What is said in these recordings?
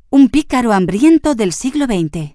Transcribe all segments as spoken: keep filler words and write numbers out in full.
Un pícaro hambriento del siglo veinte.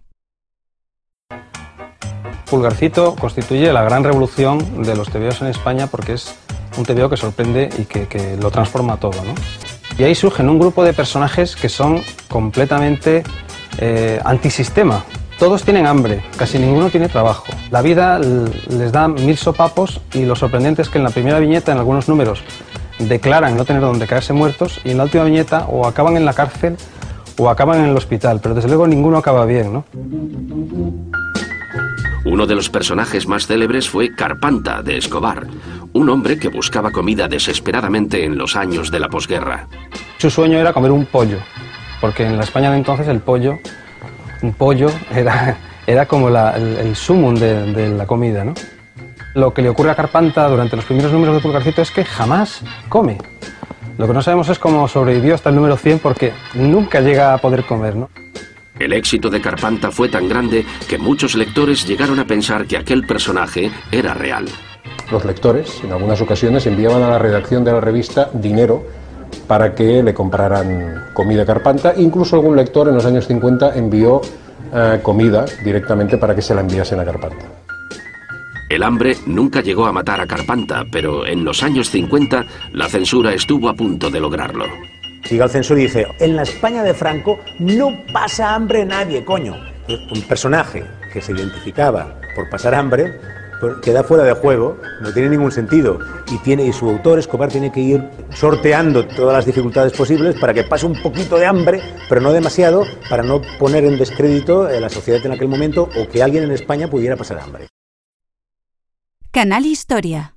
Pulgarcito constituye la gran revolución de los tebeos en España porque es un tebeo que sorprende y que, que lo transforma todo, ¿no? Y ahí surgen un grupo de personajes que son completamente eh, antisistema. Todos tienen hambre, casi ninguno tiene trabajo. La vida les da mil sopapos y lo sorprendente es que en la primera viñeta, en algunos números, declaran no tener donde caerse muertos y en la última viñeta o acaban en la cárcel o acaban en el hospital, pero desde luego ninguno acaba bien, ¿no? Uno de los personajes más célebres fue Carpanta, de Escobar, un hombre que buscaba comida desesperadamente en los años de la posguerra. Su sueño era comer un pollo, porque en la España de entonces el pollo, un pollo era, era como la, el, el sumum de, de la comida, ¿no? Lo que le ocurre a Carpanta durante los primeros números de Pulgarcito es que jamás come. Lo que no sabemos es cómo sobrevivió hasta el número cien porque nunca llega a poder comer, ¿no? El éxito de Carpanta fue tan grande que muchos lectores llegaron a pensar que aquel personaje era real. Los lectores, en algunas ocasiones, enviaban a la redacción de la revista dinero para que le compraran comida a Carpanta. Incluso algún lector en los años cincuenta envió eh, comida directamente para que se la enviasen a Carpanta. El hambre nunca llegó a matar a Carpanta, pero en los años cincuenta la censura estuvo a punto de lograrlo. Llega el censor y dice, en la España de Franco no pasa hambre nadie, coño. Un personaje que se identificaba por pasar hambre queda fuera de juego, no tiene ningún sentido. Y, tiene, y su autor, Escobar, tiene que ir sorteando todas las dificultades posibles para que pase un poquito de hambre, pero no demasiado, para no poner en descrédito a la sociedad en aquel momento o que alguien en España pudiera pasar hambre. Canal Historia.